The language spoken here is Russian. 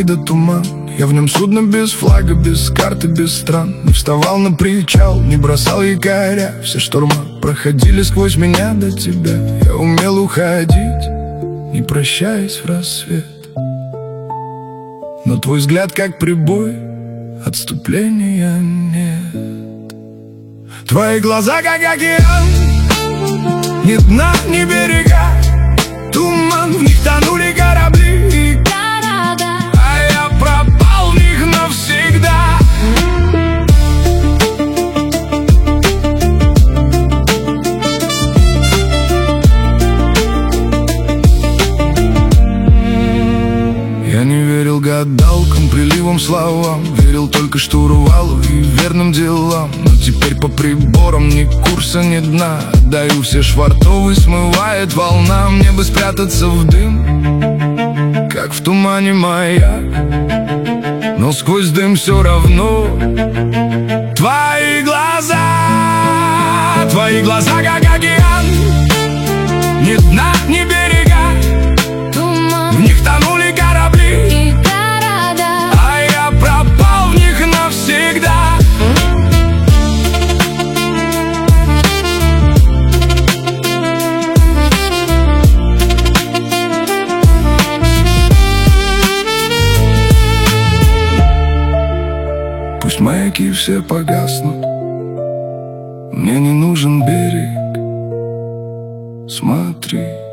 вида туман. Я в нем судно без флага, без карты, без стран. Не вставал на причал, не бросал якоря. Все шторма проходили сквозь меня до тебя. Я умел уходить, не прощаясь в рассвет. Но твой взгляд как прибой, отступления нет. Твои глаза как океан, ни дна, ни берега. Туман, в них тонули корабли и города, а я пропал в них навсегда. Я не верил гадалкам, приливам, словам. Верил только штурвалу и верным делам. Но теперь по приборам ни курса, ни дна. Отдаю все швартовы, смывает волна. Мне бы спрятаться в дым, как в тумане маяк, но сквозь дым все равно твои глаза как океан, ни дна, ни берега. В них тонули корабли и города, а я пропал в них навсегда. Пусть маяки все погаснут, мне не нужен берег. Смотри,